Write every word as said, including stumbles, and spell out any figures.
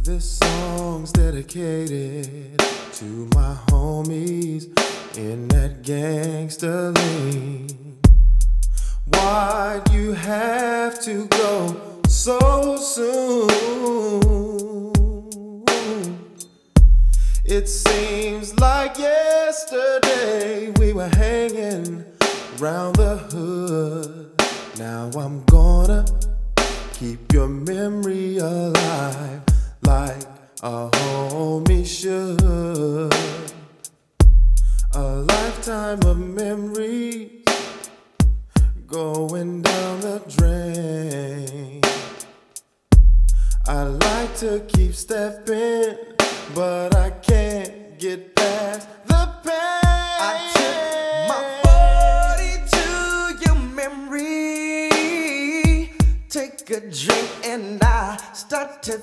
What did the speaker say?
This song's dedicated to my homies in that gangster lean. Why'd you have to go so soon? It seems like yesterday we were hanging round the hood. Now I'm gonna keep your memory alive like a homie should. A lifetime of memories going down the drain. I like to keep stepping, but I can't get past the pain. I took my forty to your memory. Take a drink and I start to